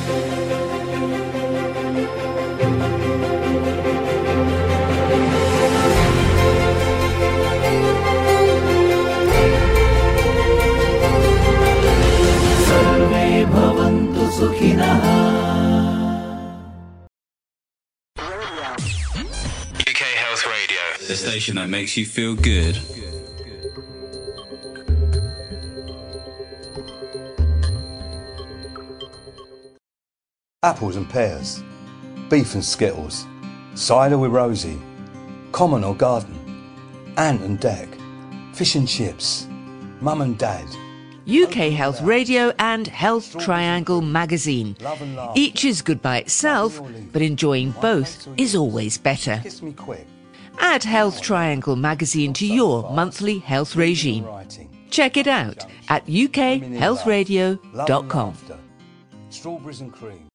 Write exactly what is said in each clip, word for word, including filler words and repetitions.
The station that makes you feel good. Apples and pears, beef and skittles, cider with Rosie, common or garden, ant and deck, fish and chips, mum and dad. U K Health Radio and Health Triangle magazine. Each is good by itself, but enjoying both is always better. Kiss me quick. Add Health Triangle magazine to your monthly health regime. Check it out at u k health radio dot com. Strawberries and cream.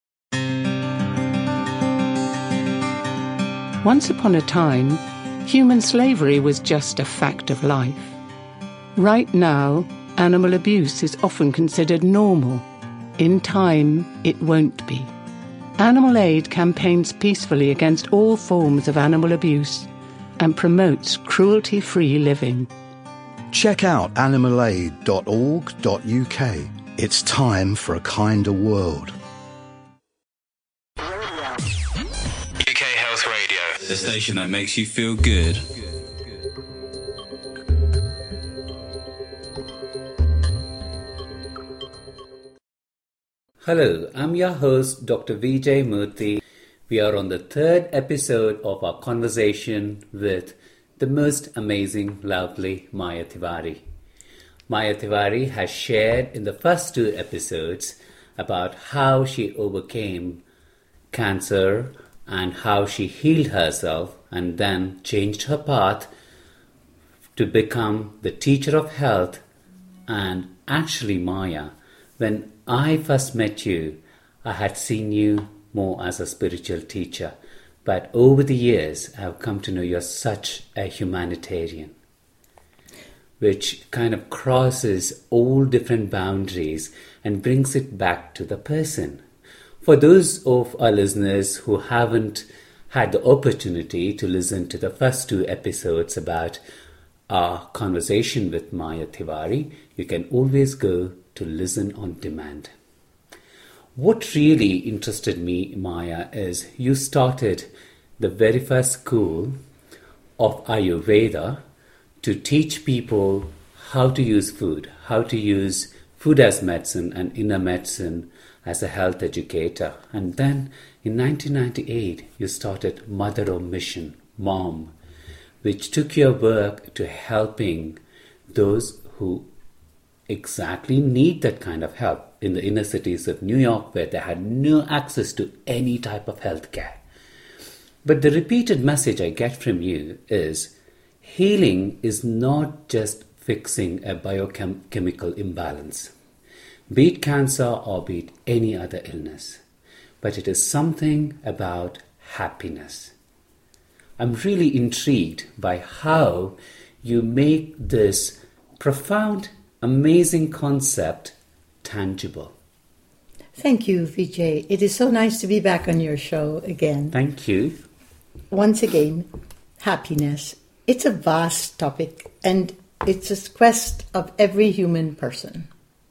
Once upon a time, human slavery was just a fact of life. Right now, animal abuse is often considered normal. In time, it won't be. Animal Aid campaigns peacefully against all forms of animal abuse and promotes cruelty-free living. Check out animal aid dot org dot u k. It's time for a kinder world. U K Health Radio, the station that makes you feel good. Hello, I'm your host, Doctor Vijay Murthy. We are on the third episode of our conversation with the most amazing, lovely Maya Tiwari. Maya Tiwari has shared in the first two episodes about how she overcame cancer and how she healed herself and then changed her path to become the teacher of health. And actually, Maya, when I first met you, I had seen you more as a spiritual teacher. But over the years, I have come to know you're such a humanitarian, which kind of crosses all different boundaries and brings it back to the person. For those of our listeners who haven't had the opportunity to listen to the first two episodes about our conversation with Maya Tiwari, you can always go to listen on demand. What really interested me, Maya, is you started the very first school of Ayurveda to teach people how to use food, how to use food as medicine and inner medicine as a health educator. And then in nineteen ninety-eight, you started Mother of Mission, Mom, which took your work to helping those who exactly need that kind of help in the inner cities of New York, where they had no access to any type of health care. But the repeated message I get from you is healing is not just fixing a biochemical imbalance, be it cancer or be it any other illness, but it is something about happiness. I'm really intrigued by how you make this profound, amazing concept tangible. Thank you, Vijay. It is so nice to be back on your show again. Thank you. Once again, happiness. It's a vast topic, and it's a quest of every human person.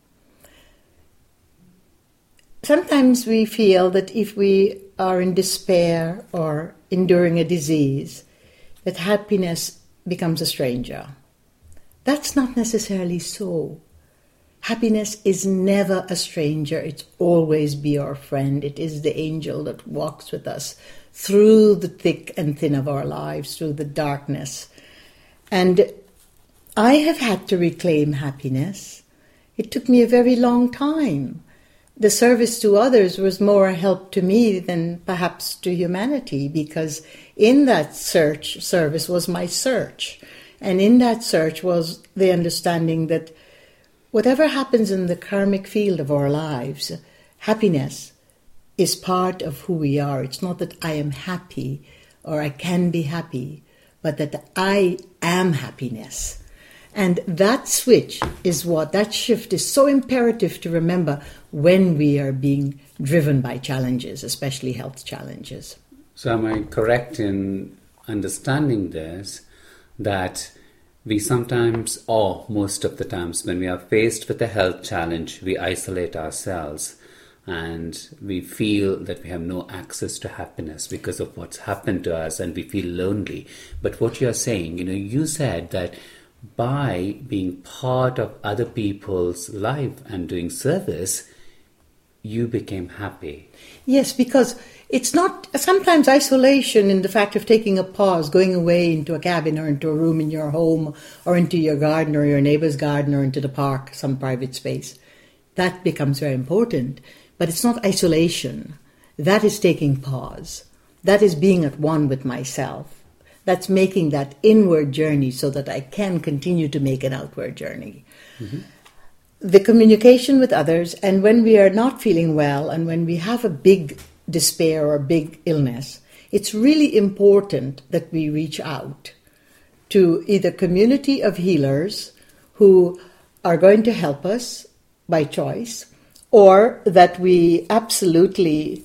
Sometimes we feel that if we are in despair or enduring a disease, that happiness becomes a stranger. That's not necessarily so. Happiness is never a stranger. It's always be our friend. It is the angel that walks with us through the thick and thin of our lives, through the darkness. And I have had to reclaim happiness. It took me a very long time. The service to others was more a help to me than perhaps to humanity, because in that search, service was my search. And in that search was the understanding that whatever happens in the karmic field of our lives, happiness is part of who we are. It's not that I am happy or I can be happy, but that I am happiness. And that switch is what, that shift is so imperative to remember when we are being driven by challenges, especially health challenges. So am I correct in understanding this, that we sometimes, or most of the times, when we are faced with a health challenge, we isolate ourselves and we feel that we have no access to happiness because of what's happened to us, and we feel lonely. But what you're saying, you know, you said that by being part of other people's life and doing service, you became happy. Yes, because it's not sometimes isolation in the fact of taking a pause, going away into a cabin or into a room in your home or into your garden or your neighbor's garden or into the park, some private space. That becomes very important. But it's not isolation. That is taking pause. That is being at one with myself. That's making that inward journey so that I can continue to make an outward journey. Mm-hmm. The communication with others, and when we are not feeling well and when we have a big despair or big illness, it's really important that we reach out to either community of healers who are going to help us by choice, or that we absolutely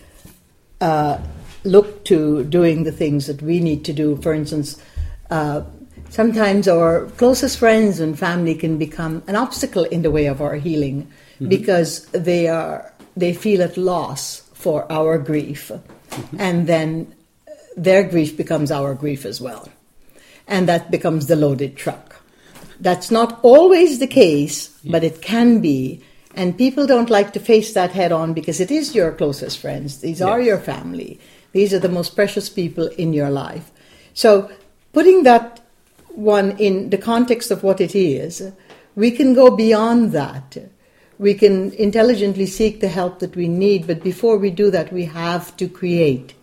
uh, look to doing the things that we need to do. For instance, uh, sometimes our closest friends and family can become an obstacle in the way of our healing, mm-hmm. because they are they feel at loss for our grief, mm-hmm. and then their grief becomes our grief as well, and that becomes the loaded truck. That's not always the case, yeah. but it can be. And people don't like to face that head on because it is your closest friends. These yes. are your family. These are the most precious people in your life. So putting that one in the context of what it is, we can go beyond that. We can intelligently seek the help that we need, but before we do that, we have to create.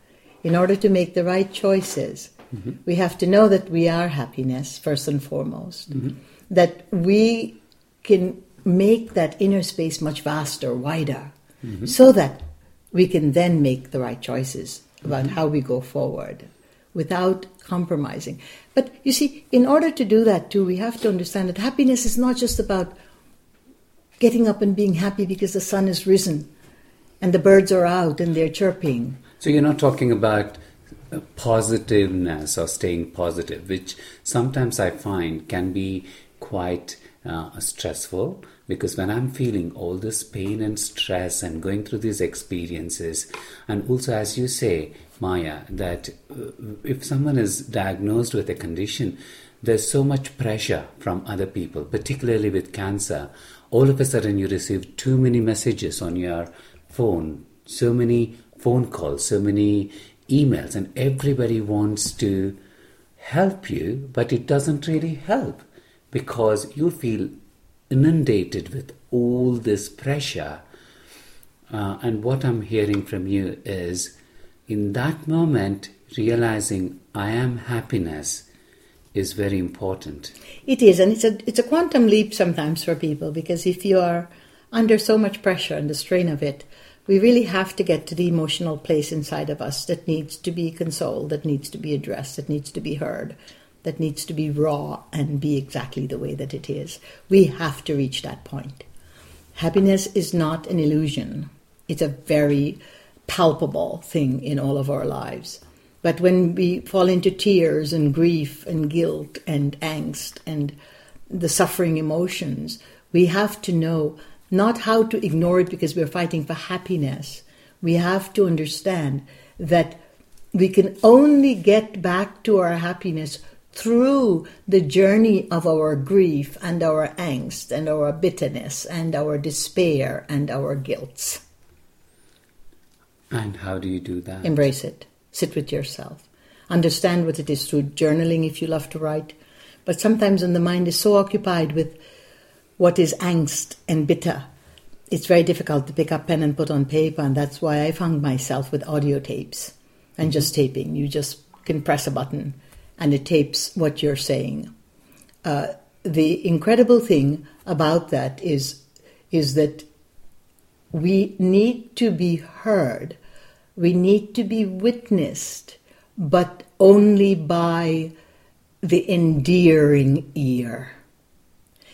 In order to make the right choices, mm-hmm. we have to know that we are happiness, first and foremost. Mm-hmm. That we can make that inner space much vaster, wider, mm-hmm. so that we can then make the right choices about mm-hmm. how we go forward without compromising. But you see, in order to do that too, we have to understand that happiness is not just about getting up and being happy because the sun has risen and the birds are out and they're chirping. So you're not talking about positiveness or staying positive, which sometimes I find can be quite uh, stressful. Because when I'm feeling all this pain and stress and going through these experiences, and also as you say, Maya, that if someone is diagnosed with a condition, there's so much pressure from other people, particularly with cancer. All of a sudden you receive too many messages on your phone, so many phone calls, so many emails, and everybody wants to help you, but it doesn't really help because you feel inundated with all this pressure. Uh, and what I'm hearing from you is, in that moment, realizing I am happiness is very important. It is, and it's a it's a quantum leap sometimes for people, because if you are under so much pressure and the strain of it, we really have to get to the emotional place inside of us that needs to be consoled, that needs to be addressed, that needs to be heard, that needs to be raw and be exactly the way that it is. We have to reach that point. Happiness is not an illusion. It's a very palpable thing in all of our lives. But when we fall into tears and grief and guilt and angst and the suffering emotions, we have to know not how to ignore it because we're fighting for happiness. We have to understand that we can only get back to our happiness through the journey of our grief and our angst and our bitterness and our despair and our guilt. And how do you do that? Embrace it. Sit with yourself. Understand what it is through journaling if you love to write. But sometimes when the mind is so occupied with what is angst and bitter, it's very difficult to pick up pen and put on paper, and that's why I found myself with audio tapes and just taping. You just can press a button and it tapes what you're saying. Uh, the incredible thing about that is, is that we need to be heard. We need to be witnessed, but only by the endearing ear.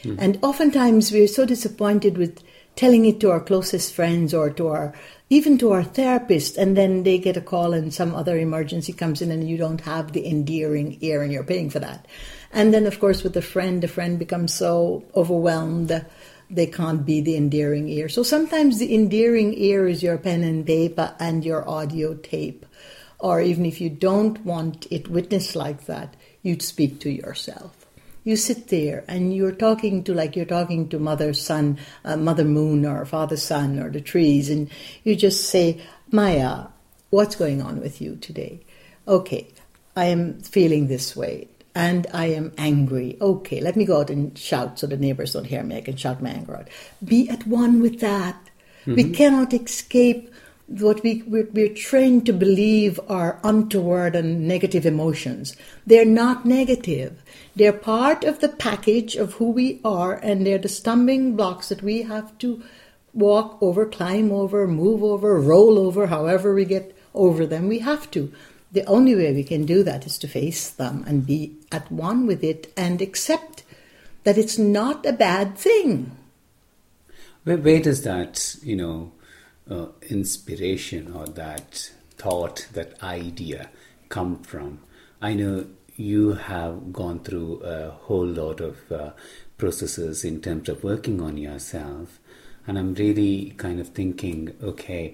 Mm. And oftentimes we're so disappointed with telling it to our closest friends or to our, even to our therapist, and then they get a call and some other emergency comes in and you don't have the endearing ear and you're paying for that. And then, of course, with a friend, the friend becomes so overwhelmed they can't be the endearing ear. So sometimes the endearing ear is your pen and paper and your audio tape. Or even if you don't want it witnessed like that, you'd speak to yourself. You sit there and you're talking to, like you're talking to Mother Sun, uh, Mother Moon or Father Sun or the trees, and you just say, Maya, what's going on with you today? Okay, I am feeling this way and I am angry. Okay, let me go out and shout so the neighbors don't hear me. I can shout my anger out. Be at one with that. Mm-hmm. We cannot escape what we, we're, we're trained to believe are untoward and negative emotions. They're not negative. They're part of the package of who we are, and they're the stumbling blocks that we have to walk over, climb over, move over, roll over, however we get over them. We have to. The only way we can do that is to face them and be at one with it and accept that it's not a bad thing. Where, where does that, you know, uh, inspiration or that thought, that idea come from? I know you have gone through a whole lot of uh, processes in terms of working on yourself. And I'm really kind of thinking, okay,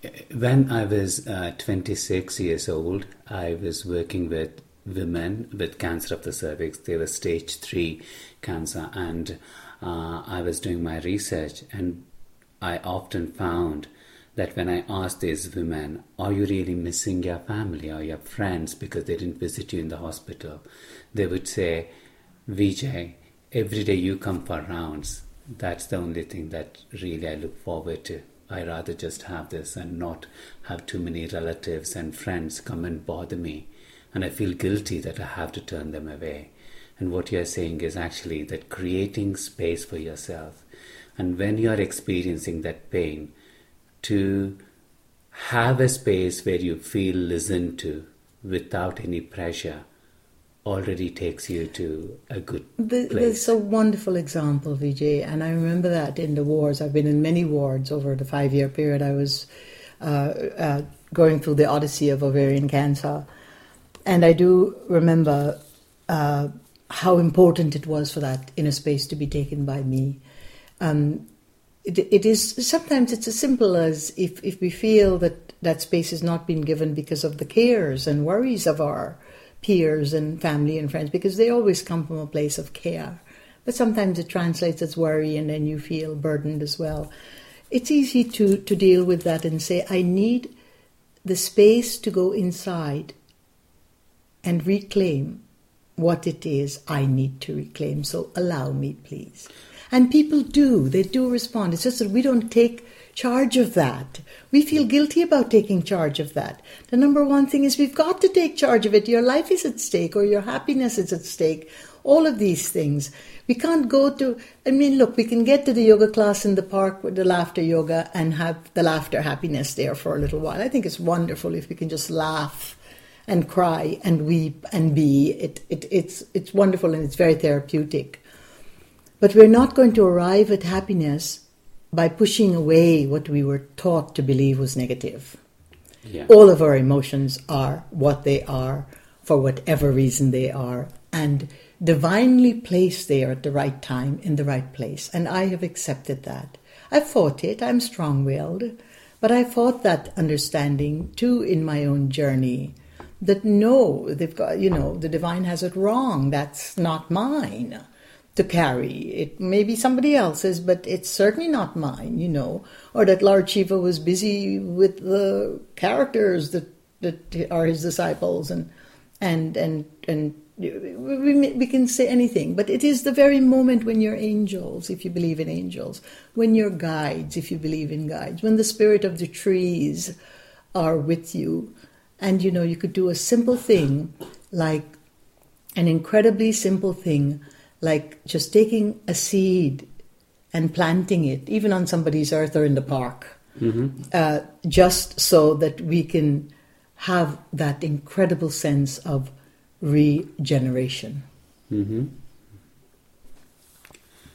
when I was uh, twenty-six years old, I was working with women with cancer of the cervix. They were stage three cancer, and uh, I was doing my research, and I often found that when I asked these women, are you really missing your family or your friends because they didn't visit you in the hospital? They would say, Vijay, every day you come for rounds. That's the only thing that really I look forward to. I rather just have this and not have too many relatives and friends come and bother me. And I feel guilty that I have to turn them away. And what you're saying is actually that creating space for yourself. And when you're experiencing that pain, to have a space where you feel listened to without any pressure already takes you to a good the, place. There's a wonderful example, Vijay, and I remember that in the wards. I've been in many wards over the five-year period. I was uh, uh, going through the odyssey of ovarian cancer, and I do remember uh, how important it was for that inner space to be taken by me. Um, it, it is sometimes it's as simple as if, if we feel that that space has not been given because of the cares and worries of our peers and family and friends, because they always come from a place of care. But sometimes it translates as worry, and then you feel burdened as well. It's easy to, to deal with that and say, I need the space to go inside and reclaim what it is I need to reclaim. So allow me, please. And people do. They do respond. It's just that we don't take charge of that. We feel guilty about taking charge of that. The number one thing is we've got to take charge of it. Your life is at stake, or your happiness is at stake. All of these things. We can't go to, I mean, look, we can get to the yoga class in the park with the laughter yoga and have the laughter happiness there for a little while. I think it's wonderful if we can just laugh and cry and weep and be. It, it, it's, it's wonderful and it's very therapeutic. But we're not going to arrive at happiness by pushing away what we were taught to believe was negative. Yeah. All of our emotions are what they are for whatever reason they are, and divinely placed there at the right time in the right place. And I have accepted that. I fought it. I'm strong-willed. But I fought that understanding too in my own journey. That no, they've got, you know, the divine has it wrong. That's not mine to carry. It may be somebody else's, but it's certainly not mine, you know. Or that Lord Shiva was busy with the characters that, that are his disciples, and and and and we, we can say anything, but it is the very moment when you're angels, if you believe in angels, when you're guides, if you believe in guides, when the spirit of the trees are with you, and you know, you could do a simple thing, like an incredibly simple thing, like just taking a seed and planting it, even on somebody's earth or in the park, mm-hmm. uh, just so that we can have that incredible sense of regeneration. Mm-hmm.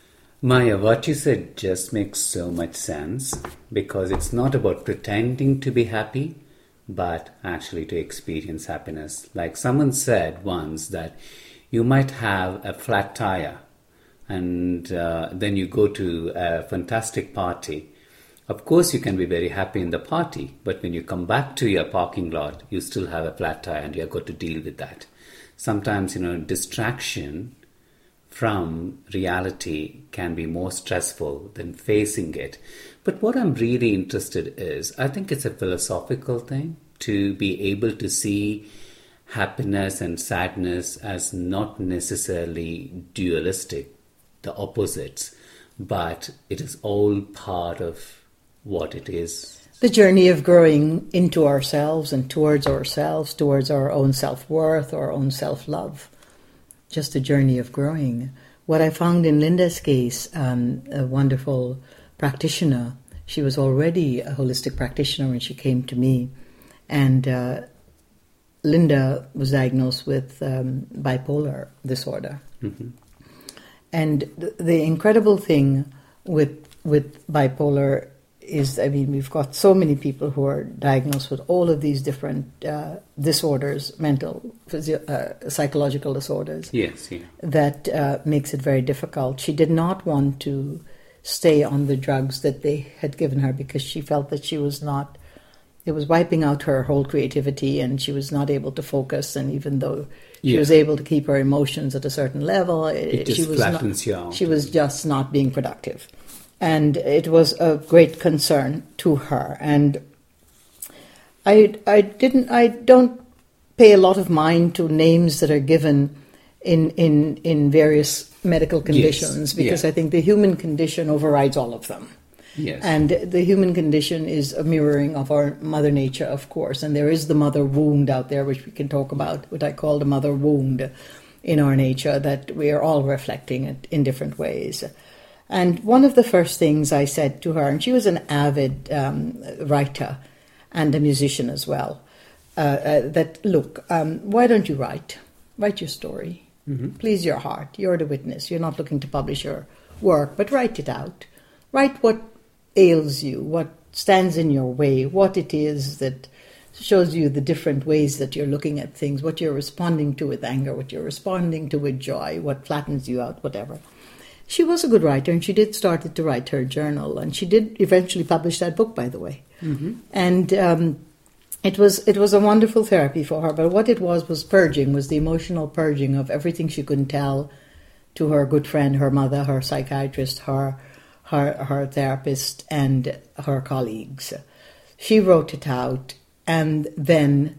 Maya, what you said just makes so much sense, because it's not about pretending to be happy, but actually to experience happiness. Like someone said once that you might have a flat tire and uh, then you go to a fantastic party. Of course, you can be very happy in the party, but when you come back to your parking lot, you still have a flat tire and you have got to deal with that. Sometimes, you know, distraction from reality can be more stressful than facing it. But what I'm really interested is, I think it's a philosophical thing to be able to see happiness and sadness as not necessarily dualistic, the opposites, but it is all part of what it is. The journey of growing into ourselves and towards ourselves, towards our own self-worth, our own self-love. Just a journey of growing. What I found in Linda's case, um, a wonderful practitioner, she was already a holistic practitioner when she came to me. And uh, Linda was diagnosed with um, bipolar disorder. Mm-hmm. And the, the incredible thing with with bipolar is, I mean, we've got so many people who are diagnosed with all of these different uh, disorders, mental, physio- uh, psychological disorders. Yes, yeah. That uh, makes it very difficult. She did not want to stay on the drugs that they had given her because she felt that she was not, it was wiping out her whole creativity and she was not able to focus. And even though she yeah. was able to keep her emotions at a certain level, it, it just she was flattens not, you out. She was just not being productive. And it was a great concern to her. And I, I didn't, I don't pay a lot of mind to names that are given in in, in various medical conditions, yes. because yeah. I think the human condition overrides all of them. Yes. And the human condition is a mirroring of our mother nature, of course. And there is the mother wound out there, which we can talk about, what I call the mother wound in our nature, that we are all reflecting it in different ways. And one of the first things I said to her, and she was an avid um, writer and a musician as well, uh, uh, that, look, um, why don't you write? Write your story. Mm-hmm. Please your heart. You're the witness. You're not looking to publish your work, but write it out. Write what ails you, what stands in your way, what it is that shows you the different ways that you're looking at things, what you're responding to with anger, what you're responding to with joy, what flattens you out, whatever. She was a good writer, and she did start to write her journal, and she did eventually publish that book, by the way. Mm-hmm. And um, it was it was a wonderful therapy for her. But what it was was purging, was the emotional purging of everything she couldn't tell to her good friend, her mother, her psychiatrist, her her her therapist, and her colleagues. She wrote it out, and then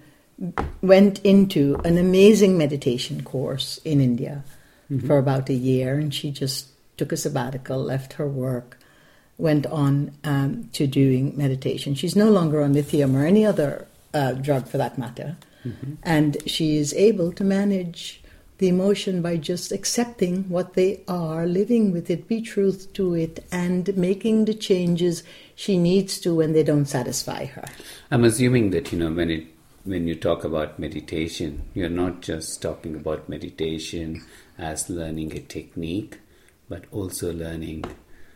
went into an amazing meditation course in India mm-hmm. for about a year, and she just took a sabbatical, left her work, went on um, to doing meditation. She's no longer on lithium or any other uh, drug for that matter. Mm-hmm. And she is able to manage the emotion by just accepting what they are, living with it, be truth to it, and making the changes she needs to when they don't satisfy her. I'm assuming that, you know, when it when you talk about meditation, you're not just talking about meditation as learning a technique, but also learning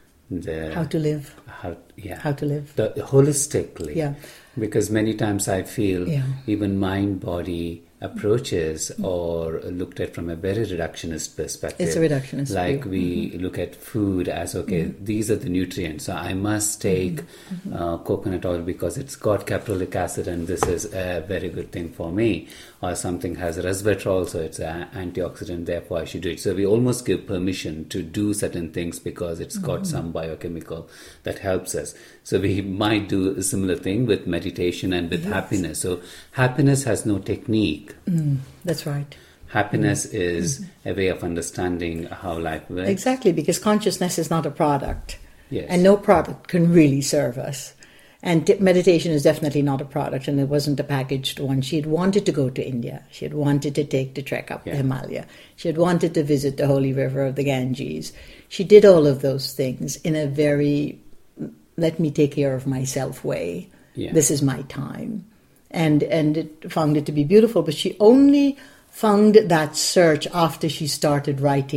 the how to live. How yeah. How to live. The, holistically. Yeah. Because many times I feel yeah. even mind-body approaches or looked at from a very reductionist perspective. It's a reductionist Like view. we mm-hmm. look at food as, okay, mm-hmm. these are the nutrients. So I must take mm-hmm. uh, coconut oil because it's got caprylic acid and this is a very good thing for me. Or something has resveratrol, so it's an antioxidant, therefore I should do it. So we almost give permission to do certain things because it's got mm-hmm. some biochemical that helps us. So we might do a similar thing with meditation and with yes. happiness. So happiness has no technique. Mm, that's right. Happiness mm. is mm-hmm. a way of understanding how life works. Exactly, because consciousness is not a product. Yes. And no product can really serve us. And t- meditation is definitely not a product, and it wasn't a packaged one. She had wanted to go to India. She had wanted to take the trek up yeah. the Himalaya. She had wanted to visit the holy river of the Ganges. She did all of those things in a very, let me take care of myself way. Yeah. This is my time. And and it found it to be beautiful, but she only found that search after she started writing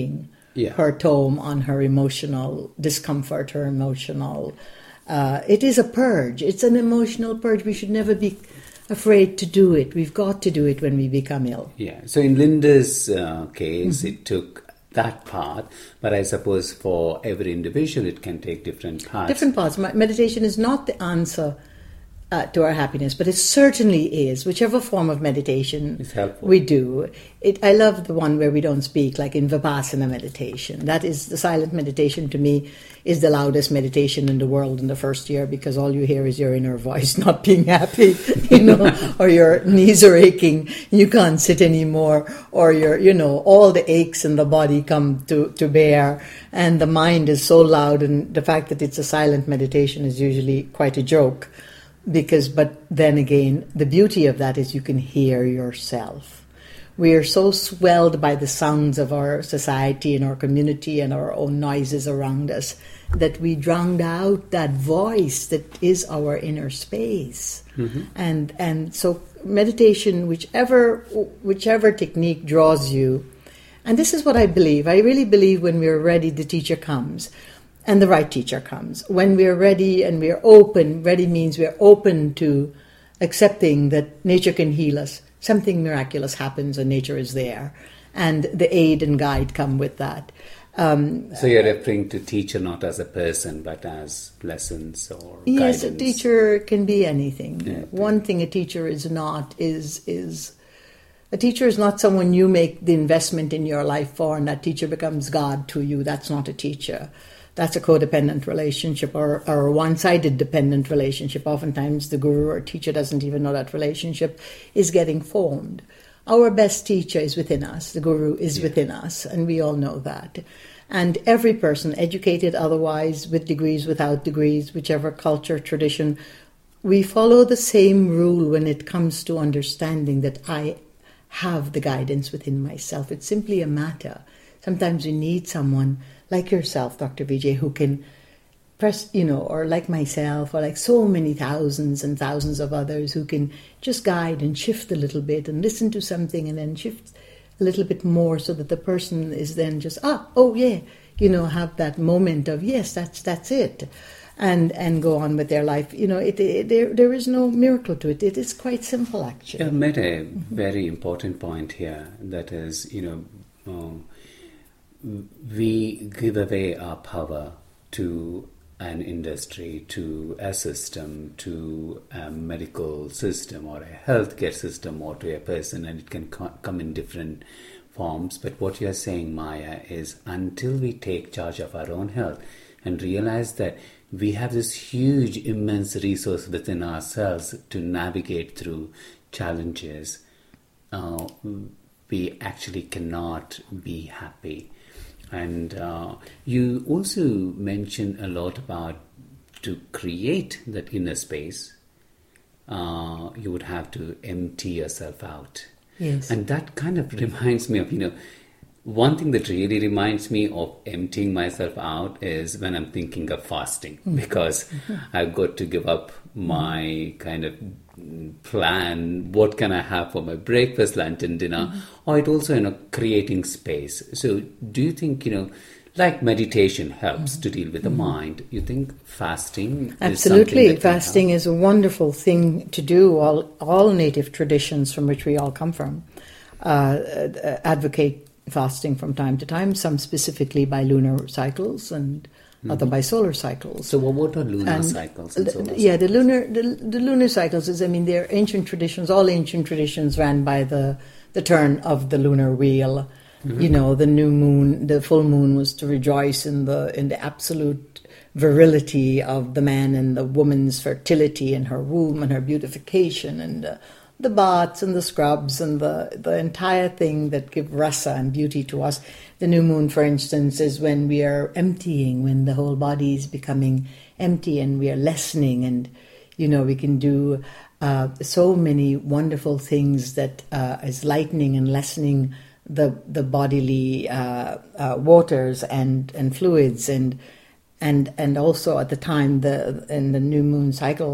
yeah. her tome on her emotional discomfort, her emotional... Uh, it is a purge. It's an emotional purge. We should never be afraid to do it. We've got to do it when we become ill. Yeah. So in Linda's uh, case, mm-hmm. it took that part, but I suppose for every individual, it can take different parts. Different parts. Meditation is not the answer uh, to our happiness, but it certainly is. Whichever form of meditation we do. It, I love the one where we don't speak, like in Vipassana meditation. That is, the silent meditation to me is the loudest meditation in the world in the first year, because all you hear is your inner voice not being happy, you know, or your knees are aching, you can't sit anymore, or your, you know, all the aches in the body come to, to bear, and the mind is so loud, and the fact that it's a silent meditation is usually quite a joke, because, but then again, the beauty of that is you can hear yourself. We are so swelled by the sounds of our society and our community and our own noises around us that we drowned out that voice that is our inner space. Mm-hmm. And and so meditation, whichever whichever technique draws you, and this is what I believe. I really believe when we're ready, the teacher comes. And the right teacher comes. When we're ready and we're open, ready means we're open to accepting that nature can heal us. Something miraculous happens and nature is there. And the aid and guide come with that. Um, so you're referring to teacher not as a person, but as lessons or yes, guidance? Yes, a teacher can be anything. Yeah, One thing a teacher is not is is... A teacher is not someone you make the investment in your life for, and that teacher becomes God to you. That's not a teacher. That's a codependent relationship, or, or a one-sided dependent relationship. Oftentimes the guru or teacher doesn't even know that relationship is getting formed. Our best teacher is within us. The guru is yeah. within us, and we all know that. And every person, educated, otherwise, with degrees, without degrees, whichever culture, tradition, we follow the same rule when it comes to understanding that I have the guidance within myself. It's simply a matter. Sometimes we need someone like yourself, Doctor Vijay, who can press, you know, or like myself, or like so many thousands and thousands of others who can just guide and shift a little bit and listen to something and then shift a little bit more so that the person is then just, ah, oh yeah, you know, have that moment of, yes, that's that's it. And and go on with their life. You know, it, it, there there is no miracle to it. It is quite simple, actually. You made a mm-hmm. very important point here. That is, you know, um, we give away our power to an industry, to a system, to a medical system or a healthcare system or to a person, and it can co- come in different forms. But what you're saying, Maya, is until we take charge of our own health and realize that we have this huge, immense resource within ourselves to navigate through challenges, uh, we actually cannot be happy. And uh, you also mentioned a lot about to create that inner space, uh, you would have to empty yourself out. Yes. And that kind of reminds me of, you know, one thing that really reminds me of emptying myself out is when I'm thinking of fasting, mm-hmm. because mm-hmm. I've got to give up my kind of plan, what can I have for my breakfast, lunch and dinner, mm-hmm. or it also, you know, creating space. So do you think, you know, like meditation helps mm-hmm. to deal with the mm-hmm. mind, you think fasting Absolutely. is Fasting is a wonderful thing to do. All, all native traditions from which we all come from uh, advocate fasting from time to time, some specifically by lunar cycles and mm-hmm. other by solar cycles. So what are lunar and cycles and solar yeah, cycles? the lunar the, the lunar cycles is, I mean, they're ancient traditions. All ancient traditions ran by the, the turn of the lunar wheel. Mm-hmm. You know, the new moon, the full moon was to rejoice in the in the absolute virility of the man and the woman's fertility and her womb and her beautification and uh, the baths and the scrubs and the, the entire thing that give rasa and beauty to us. The new moon, for instance, is when we are emptying, when the whole body is becoming empty and we are lessening, and, you know, we can do uh, so many wonderful things that uh, is lightening and lessening the the bodily uh, uh, waters and, and fluids, and and and also at the time the in the new moon cycle,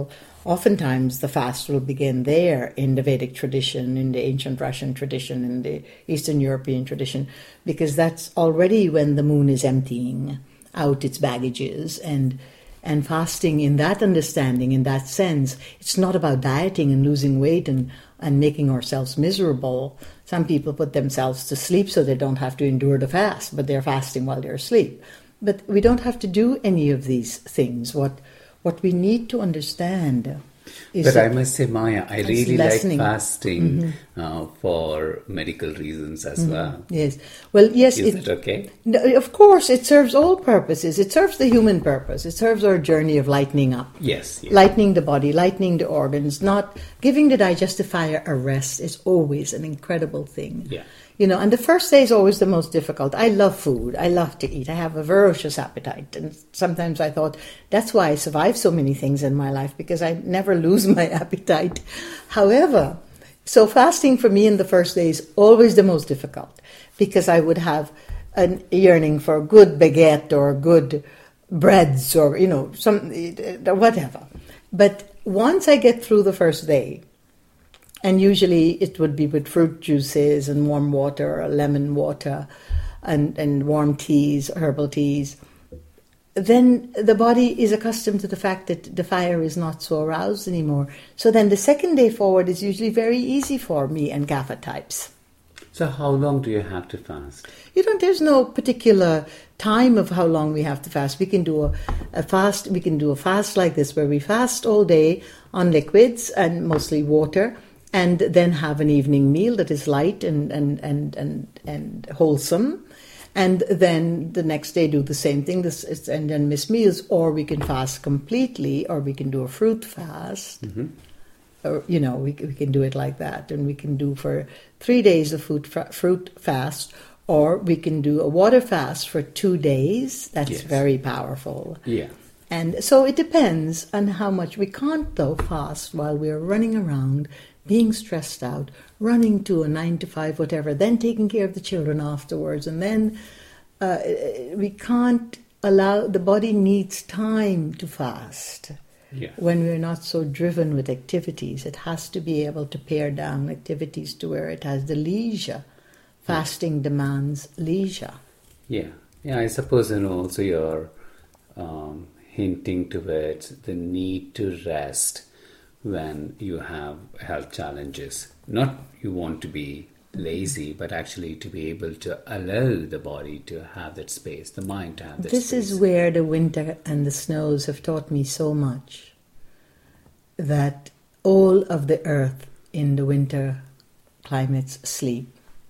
oftentimes the fast will begin there in the Vedic tradition, in the ancient Russian tradition, in the Eastern European tradition, because that's already when the moon is emptying out its baggages. And and fasting in that understanding, in that sense, it's not about dieting and losing weight and, and making ourselves miserable. Some people put themselves to sleep so they don't have to endure the fast, but they're fasting while they're asleep. But we don't have to do any of these things. What what we need to understand is... But I must say, Maya, I really like lessening. fasting Mm-hmm. uh, for medical reasons as Mm-hmm. well. Yes. Well, yes. Is it, that okay? No, of course, it serves all purposes. It serves the human purpose. It serves our journey of lightening up. Yes. yes. Lightening the body, lightening the organs, not giving the digestive fire a rest is always an incredible thing. Yeah. You know, and the first day is always the most difficult. I love food. I love to eat. I have a ferocious appetite. And sometimes I thought that's why I survive so many things in my life, because I never lose my appetite. However, so fasting for me in the first day is always the most difficult, because I would have a yearning for good baguette or good breads or, you know, some whatever. But once I get through the first day, and usually it would be with fruit juices and warm water or lemon water and, and warm teas, herbal teas, then the body is accustomed to the fact that the fire is not so aroused anymore. So then the second day forward is usually very easy for me and Kapha types. So how long do you have to fast? You know, there's no particular time of how long we have to fast. We can do a, a fast, we can do a fast like this where we fast all day on liquids and mostly water, and then have an evening meal that is light and, and, and, and, and wholesome. And then the next day do the same thing, this is, and then miss meals. Or we can fast completely, or we can do a fruit fast. Mm-hmm. Or, you know, we, we can do it like that. And we can do for three days a fruit, fruit fast, or we can do a water fast for two days. That's Yes. very powerful. Yeah. And so it depends on how much. We can't, though, fast while we're running around, being stressed out, running to a nine to five, whatever, then taking care of the children afterwards. And then uh, we can't allow, the body needs time to fast. Yeah. When we're not so driven with activities, it has to be able to pare down activities to where it has the leisure. Fasting demands leisure. Yeah. Yeah, I suppose, you know, also you're um, hinting towards the need to rest when you have health challenges. Not you want to be lazy, but actually to be able to allow the body to have that space, the mind to have that This space. is where the winter and the snows have taught me so much, that all of the earth in the winter climates sleep,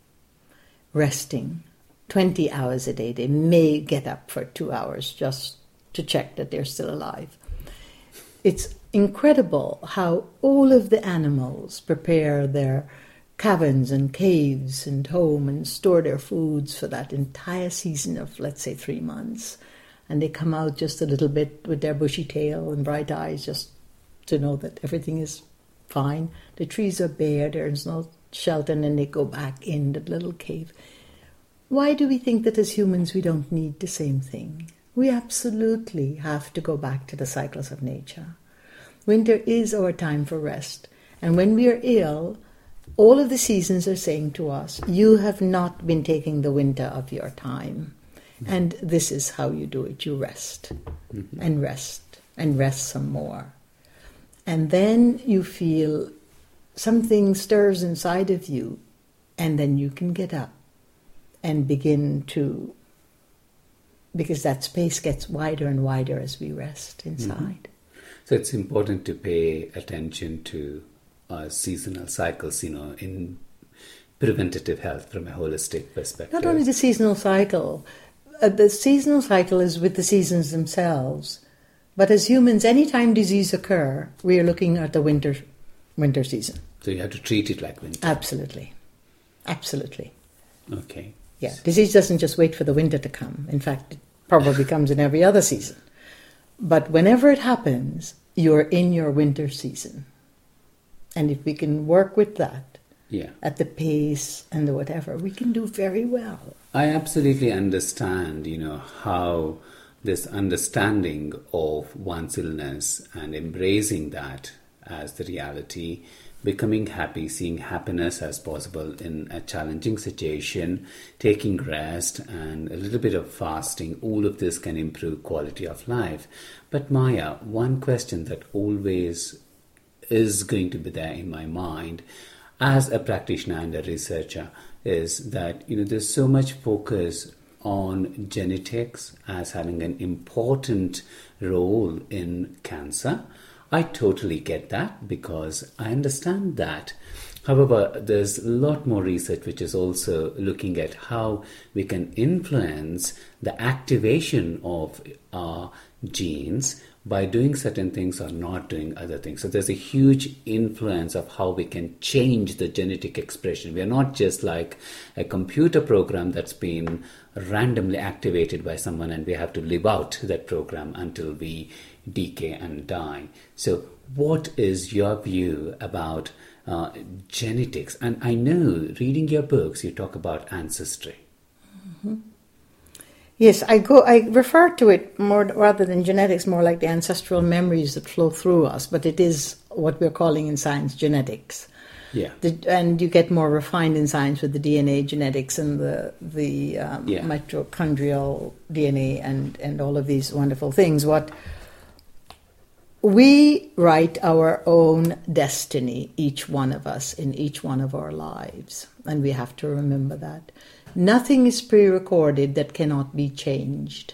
resting, twenty hours a day. They may get up for two hours just to check that they're still alive. It's incredible how all of the animals prepare their caverns and caves and home and store their foods for that entire season of, let's say, three months. And they come out just a little bit with their bushy tail and bright eyes just to know that everything is fine. The trees are bare, there's no shelter, and then they go back in the little cave. Why do we think that as humans we don't need the same thing? We absolutely have to go back to the cycles of nature. Winter is our time for rest. And when we are ill, all of the seasons are saying to us, you have not been taking the winter of your time. And this is how you do it. You rest mm-hmm. and rest and rest some more. And then you feel something stirs inside of you, and then you can get up and begin to, because that space gets wider and wider as we rest inside. Mm-hmm. So it's important to pay attention to uh, seasonal cycles, you know, in preventative health from a holistic perspective. Not only the seasonal cycle, uh, the seasonal cycle is with the seasons themselves. But as humans, anytime disease occur, we are looking at the winter winter season. So you have to treat it like winter. Absolutely. Absolutely. Okay. Yeah, disease doesn't just wait for the winter to come. In fact, it probably comes in every other season. But whenever it happens, you're in your winter season. And if we can work with that, yeah, at the pace and the whatever, we can do very well. I absolutely understand, you know, how this understanding of one's illness and embracing that as the reality, becoming happy, seeing happiness as possible in a challenging situation, taking rest and a little bit of fasting, all of this can improve quality of life. But Maya, one question that always is going to be there in my mind as a practitioner and a researcher is that, you know, there's so much focus on genetics as having an important role in cancer. I totally get that because I understand that. However, there's a lot more research which is also looking at how we can influence the activation of our genes by doing certain things or not doing other things. So there's a huge influence of how we can change the genetic expression. We are not just like a computer program that's been randomly activated by someone and we have to live out that program until we decay and die. So what is your view about uh, genetics? And I know reading your books, you talk about ancestry. Mm-hmm. Yes, I go. I refer to it more rather than genetics, more like the ancestral memories that flow through us. But it is what we're calling in science genetics. Yeah, the, and you get more refined in science with the D N A genetics and the the um, yeah. mitochondrial D N A and and all of these wonderful things. What we write our own destiny, each one of us, in each one of our lives, and we have to remember that. Nothing is pre-recorded that cannot be changed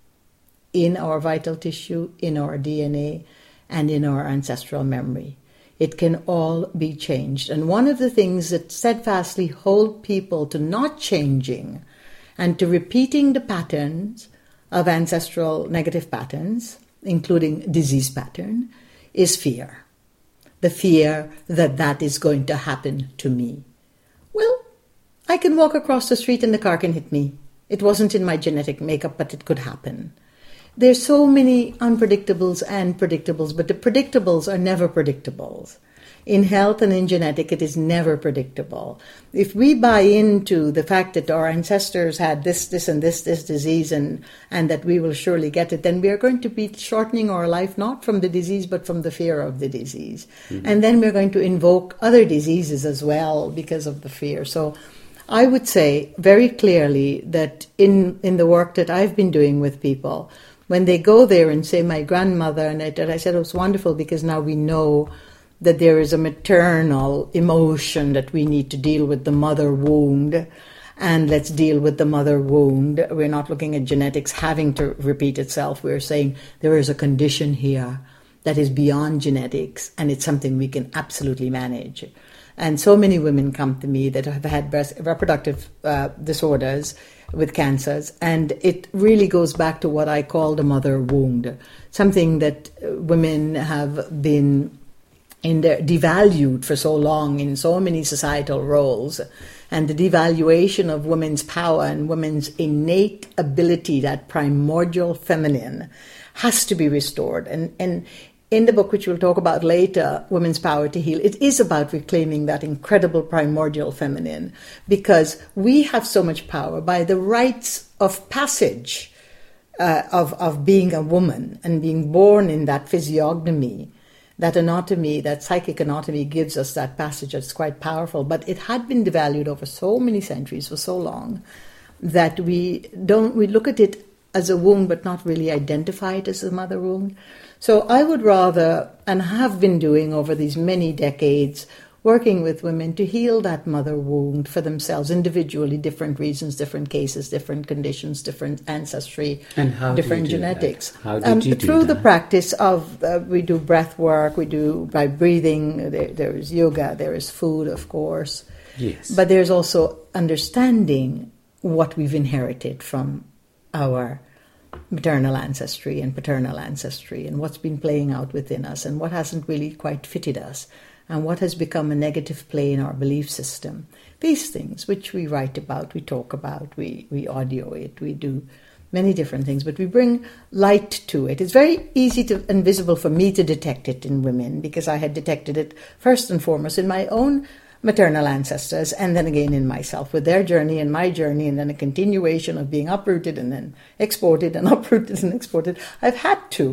in our vital tissue, in our D N A, and in our ancestral memory. It can all be changed. And one of the things that steadfastly hold people to not changing and to repeating the patterns of ancestral negative patterns, including disease pattern, is fear. The fear that that is going to happen to me. Well, I can walk across the street and the car can hit me. It wasn't in my genetic makeup, but it could happen. There's so many unpredictables and predictables, but the predictables are never predictables. In health and in genetic, it is never predictable. If we buy into the fact that our ancestors had this, this, and this, this disease, and, and that we will surely get it, then we are going to be shortening our life, not from the disease, but from the fear of the disease. Mm-hmm. And then we're going to invoke other diseases as well because of the fear. So I would say very clearly that in, in the work that I've been doing with people, when they go there and say, my grandmother, and I, I said it was wonderful because now we know that there is a maternal emotion that we need to deal with the mother wound, and let's deal with the mother wound. We're not looking at genetics having to repeat itself. We're saying there is a condition here that is beyond genetics, and it's something we can absolutely manage. And so many women come to me that have had breast reproductive uh, disorders with cancers, and it really goes back to what I call the mother wound, something that women have been in their devalued for so long in so many societal roles, and the devaluation of women's power and women's innate ability, that primordial feminine, has to be restored. And and in the book, which we'll talk about later, Women's Power to Heal, it is about reclaiming that incredible primordial feminine, because we have so much power by the rites of passage uh, of, of being a woman and being born in that physiognomy. That anatomy, that psychic anatomy gives us that passage that's quite powerful, but it had been devalued over so many centuries for so long that we don't, we look at it as a wound but not really identify it as a mother wound. So I would rather, and have been doing over these many decades, working with women to heal that mother wound for themselves individually, different reasons, different cases, different conditions, different ancestry, and how different do you do genetics. That? How did um, you do through that? the practice of, uh, we do breath work, we do by breathing, there, there is yoga, there is food, of course. Yes. But there's also understanding what we've inherited from our maternal ancestry and paternal ancestry, and what's been playing out within us, and what hasn't really quite fitted us, and what has become a negative play in our belief system. These things which we write about, we talk about, we, we audio it, we do many different things, but we bring light to it. It's very easy to and visible for me to detect it in women, because I had detected it first and foremost in my own maternal ancestors, and then again in myself, with their journey and my journey, and then a continuation of being uprooted and then exported and uprooted and exported. I've had to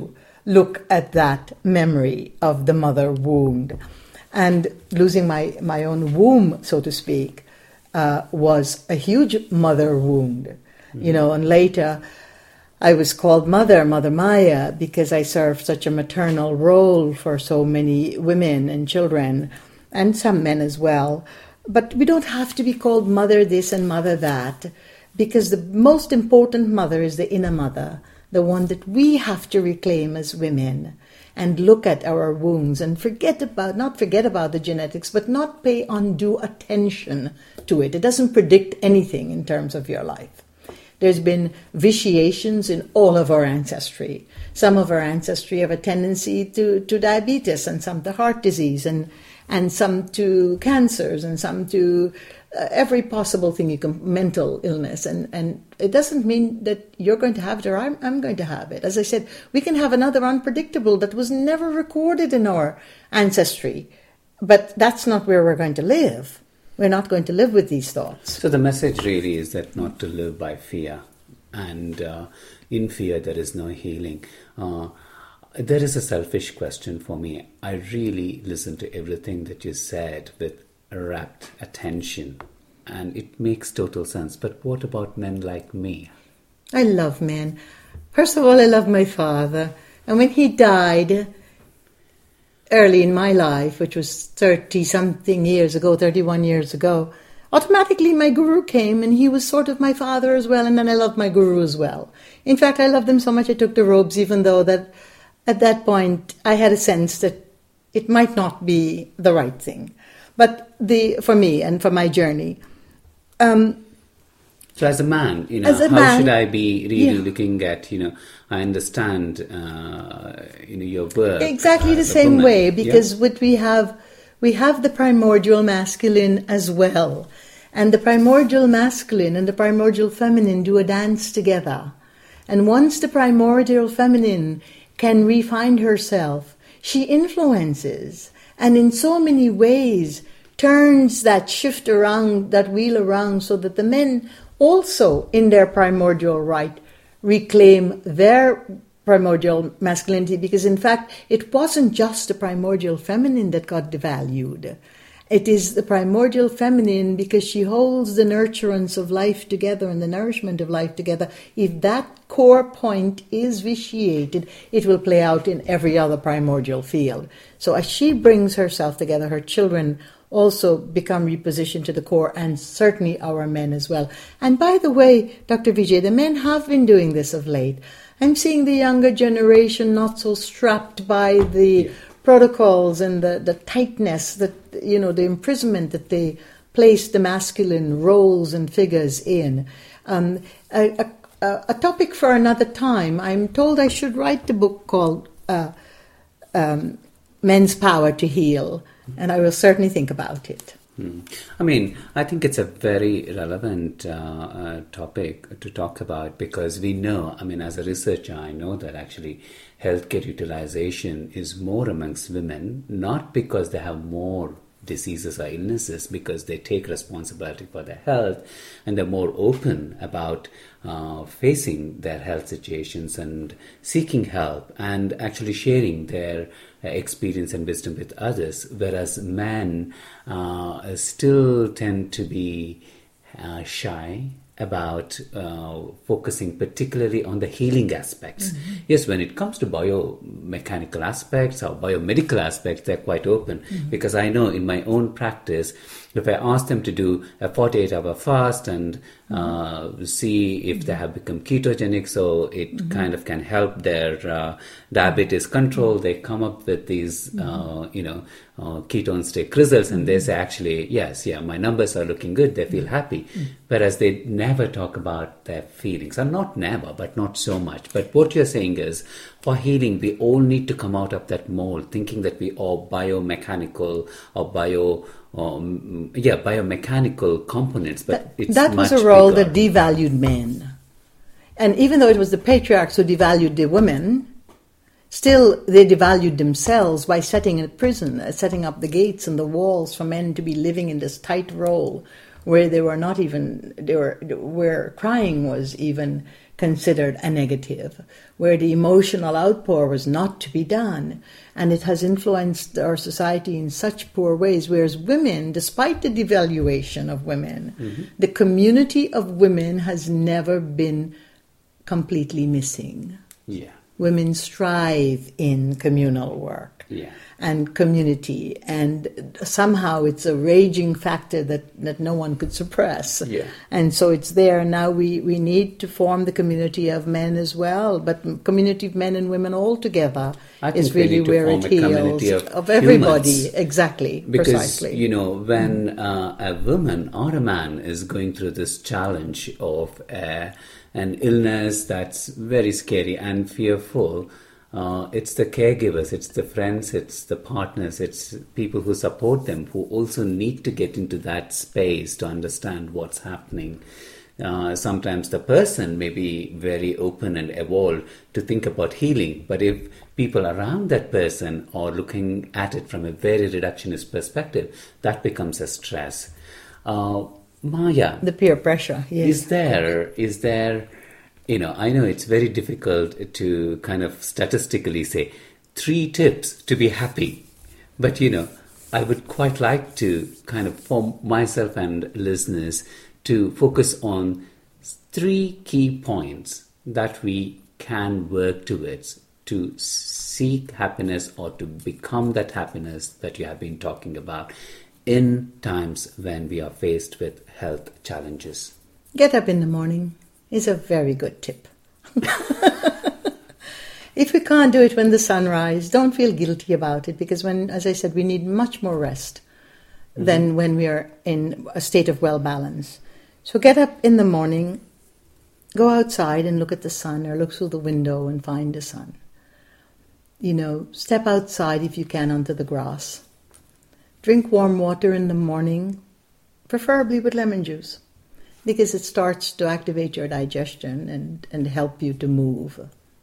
look at that memory of the mother wound. And losing my, my own womb, so to speak, uh, was a huge mother wound. Mm-hmm. You know, and later I was called Mother, Mother Maya, because I served such a maternal role for so many women and children, and some men as well. But we don't have to be called Mother this and Mother that, because the most important mother is the inner mother, the one that we have to reclaim as women and look at our wounds and forget about, not forget about the genetics, but not pay undue attention to it. It doesn't predict anything in terms of your life. There's been vitiations in all of our ancestry. Some of our ancestry have a tendency to, to diabetes, and some to heart disease, and, and some to cancers, and some to uh, every possible thing you can, mental illness. And, and it doesn't mean that you're going to have it or I'm, I'm going to have it. As I said, we can have another unpredictable that was never recorded in our ancestry. But that's not where we're going to live. We're not going to live with these thoughts. So the message really is that not to live by fear. And uh, in fear, there is no healing. Uh, there is a selfish question for me. I really listened to everything that you said with rapt attention. And it makes total sense. But what about men like me? I love men. First of all, I love my father. And when he died early in my life, which was thirty-something years ago, thirty-one years ago, automatically my guru came, and he was sort of my father as well, and then I loved my guru as well. In fact, I loved him so much I took the robes, even though that at that point I had a sense that it might not be the right thing. But the for me and for my journey. Um, so as a man, you know, how man, should I be really yeah. looking at, you know, I understand, uh, you know, your work. Exactly the same woman. way, because yeah. what we have, we have the primordial masculine as well. And the primordial masculine and the primordial feminine do a dance together. And once the primordial feminine can refine herself, she influences, and in so many ways turns that shift around, that wheel around, so that the men also, in their primordial right, reclaim their primordial masculinity, because in fact it wasn't just the primordial feminine that got devalued. It is the primordial feminine because she holds the nurturance of life together and the nourishment of life together. If that core point is vitiated, it will play out in every other primordial field. So as she brings herself together, her children also become repositioned to the core, and certainly our men as well. And by the way, Doctor Vijay, the men have been doing this of late. I'm seeing the younger generation not so strapped by the yeah. protocols and the, the tightness, that, you know, the imprisonment that they place the masculine roles and figures in. Um, a, a, a topic for another time. I'm told I should write a book called uh, um, Men's Power to Heal, and I will certainly think about it. Hmm. I mean, I think it's a very relevant uh, uh, topic to talk about, because we know, I mean, as a researcher, I know that actually healthcare utilization is more amongst women, not because they have more diseases or illnesses, because they take responsibility for their health and they're more open about uh, facing their health situations and seeking help and actually sharing their uh, experience and wisdom with others, whereas men uh, still tend to be uh, shy about uh, focusing particularly on the healing aspects. Mm-hmm. Yes, when it comes to biomechanical aspects or biomedical aspects, they're quite open. Mm-hmm. Because I know in my own practice, if I ask them to do a forty-eight hour fast and uh, see if they have become ketogenic, so it mm-hmm. kind of can help their uh, diabetes control, mm-hmm. they come up with these, mm-hmm. uh, you know, uh, ketone stick results, and they say, actually, yes, yeah, my numbers are looking good, they feel happy. Mm-hmm. Whereas they never talk about their feelings, or not never, but not so much. But what you're saying is, for healing, we all need to come out of that mold, thinking that we are biomechanical or bio, um, yeah, biomechanical components. But that, it's that much was a role bigger. that devalued men, and even though it was the patriarchs who devalued the women, still they devalued themselves by setting a prison, uh, setting up the gates and the walls for men to be living in this tight role, where they were not even, they were, where crying was even considered a negative, where the emotional outpour was not to be done. And it has influenced our society in such poor ways, whereas women, despite the devaluation of women, mm-hmm. the community of women has never been completely missing. Yeah. Women strive in communal work. Yeah. And community, and somehow it's a raging factor that, that no one could suppress. Yeah. And so it's there. Now we, we need to form the community of men as well, but community of men and women all together is really where it heals. Of, of everybody, humans. Exactly, because, precisely. you know, when mm. uh, a woman or a man is going through this challenge of uh, an illness that's very scary and fearful, Uh, it's the caregivers, it's the friends, it's the partners, it's people who support them who also need to get into that space to understand what's happening. Uh, sometimes the person may be very open and evolved to think about healing, but if people around that person are looking at it from a very reductionist perspective, that becomes a stress. Uh, Maya, the peer pressure, yes. Is there, is there... You know, I know it's very difficult to kind of statistically say three tips to be happy. But, you know, I would quite like to kind of, for myself and listeners, to focus on three key points that we can work towards to seek happiness or to become that happiness that you have been talking about in times when we are faced with health challenges. Get up in the morning is a very good tip. If we can't do it when the sun rises, don't feel guilty about it, because when, as I said, we need much more rest mm-hmm. than when we are in a state of well balance. So get up in the morning, go outside and look at the sun, or look through the window and find the sun. You know, step outside if you can onto the grass. Drink warm water in the morning, preferably with lemon juice, because it starts to activate your digestion and, and help you to move.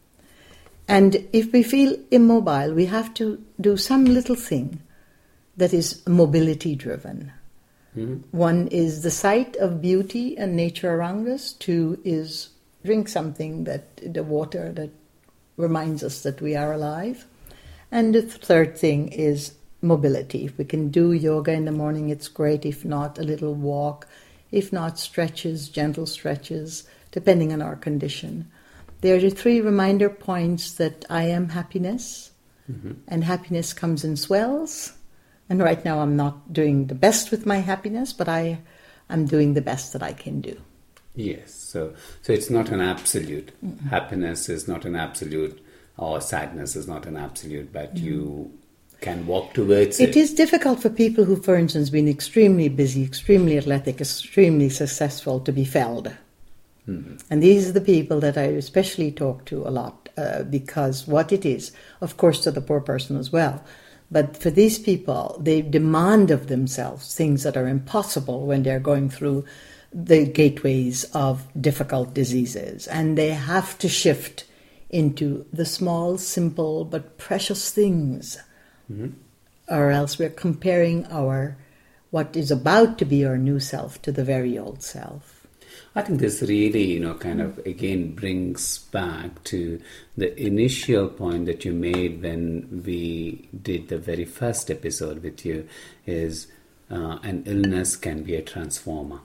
And if we feel immobile, we have to do some little thing that is mobility-driven. Mm-hmm. One is the sight of beauty and nature around us. Two is drink something, that the water that reminds us that we are alive. And the third thing is mobility. If we can do yoga in the morning, it's great. If not, a little walk. If not, stretches, gentle stretches, depending on our condition. There are the three reminder points that I am happiness, mm-hmm. and happiness comes in swells. And right now I'm not doing the best with my happiness, but I am doing the best that I can do. Yes, so so it's not an absolute. Mm-hmm. Happiness is not an absolute, or sadness is not an absolute, but mm-hmm. you can walk towards it. It is difficult for people who, for instance, been extremely busy, extremely athletic, extremely successful to be felled. Mm-hmm. And these are the people that I especially talk to a lot, uh, because what it is, of course, to the poor person as well, but for these people, they demand of themselves things that are impossible when they're going through the gateways of difficult diseases. And they have to shift into the small, simple, but precious things. Mm-hmm. Or else we're comparing our, what is about to be our new self to the very old self. I think this really, you know, kind of again brings back to the initial point that you made when we did the very first episode with you, is uh, an illness can be a transformer.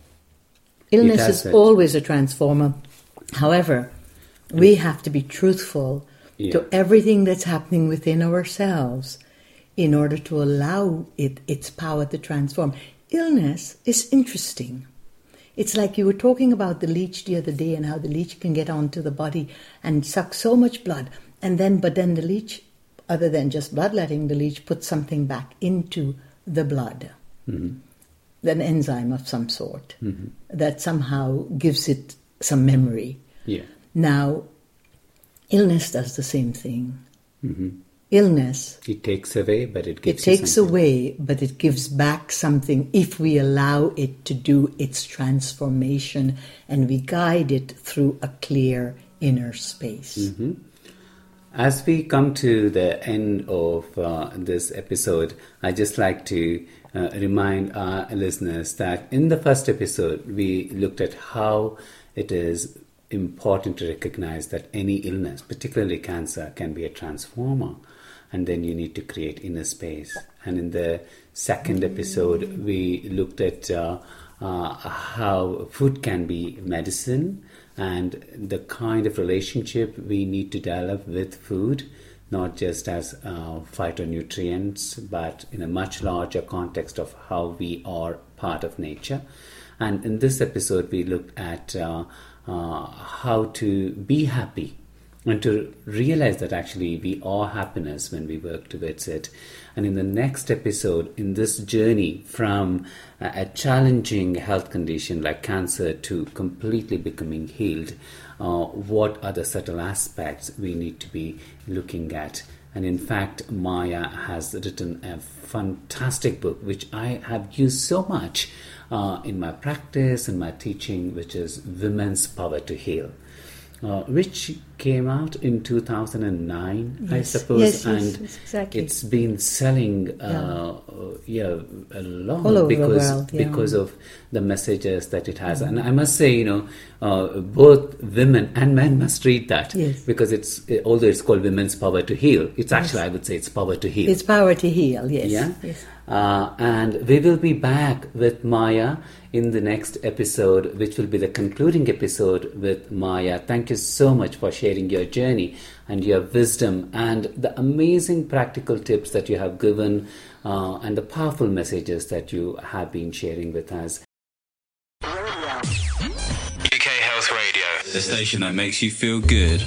Illness is a, always a transformer. However, we have to be truthful yeah. to everything that's happening within ourselves in order to allow it its power to transform. Illness is interesting. It's like you were talking about the leech the other day and how the leech can get onto the body and suck so much blood. And then, but then the leech, other than just bloodletting, the leech puts something back into the blood. Mm-hmm. An enzyme of some sort mm-hmm. that somehow gives it some memory. Yeah. Now, illness does the same thing. Mm-hmm. Illness. It takes away, but it gives It takes something. away, but it gives back something if we allow it to do its transformation and we guide it through a clear inner space. Mm-hmm. As we come to the end of uh, this episode, I just like to uh, remind our listeners that in the first episode, we looked at how it is important to recognize that any illness, particularly cancer, can be a transformer. And then you need to create inner space. And in the second episode, we looked at uh, uh, how food can be medicine and the kind of relationship we need to develop with food, not just as uh, phytonutrients, but in a much larger context of how we are part of nature. And in this episode, we looked at uh, uh, how to be happy and to realize that actually we are happiness when we work towards it. And in the next episode, in this journey from a challenging health condition like cancer to completely becoming healed, uh, what are the subtle aspects we need to be looking at? And in fact, Maya has written a fantastic book, which I have used so much uh, in my practice and my teaching, which is Women's Power to Heal. Uh, which came out in two thousand nine, yes. I suppose, yes, and yes, exactly. It's been selling uh, yeah. yeah, a lot all over because the world, yeah. because of the messages that it has. Mm. And I must say, you know, uh, both women and men must read that, yes. because it's although it's called Women's Power to Heal, it's actually, yes. I would say, it's Power to Heal. It's Power to Heal, yes. Yeah, yes. Uh, and we will be back with Maya in the next episode, which will be the concluding episode with Maya. Thank you so much for sharing your journey and your wisdom and the amazing practical tips that you have given uh, and the powerful messages that you have been sharing with us. U K Health Radio, the station that makes you feel good.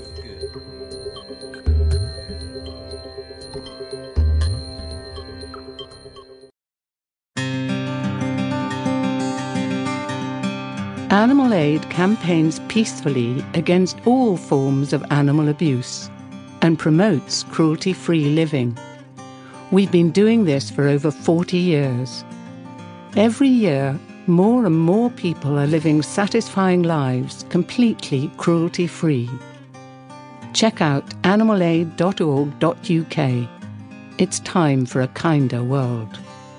Animal Aid campaigns peacefully against all forms of animal abuse and promotes cruelty-free living. We've been doing this for over forty years. Every year, more and more people are living satisfying lives completely cruelty-free. Check out animal aid dot org dot U K. It's time for a kinder world.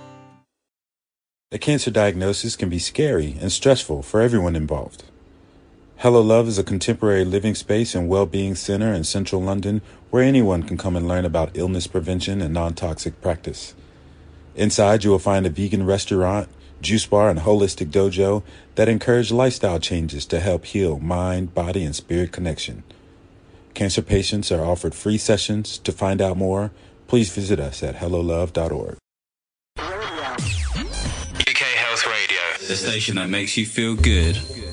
A cancer diagnosis can be scary and stressful for everyone involved. Hello Love is a contemporary living space and well-being center in central London where anyone can come and learn about illness prevention and non-toxic practice. Inside, you will find a vegan restaurant, juice bar, and holistic dojo that encourage lifestyle changes to help heal mind, body, and spirit connection. Cancer patients are offered free sessions. To find out more, please visit us at hello love dot org. U K Health Radio, the station that makes you feel good.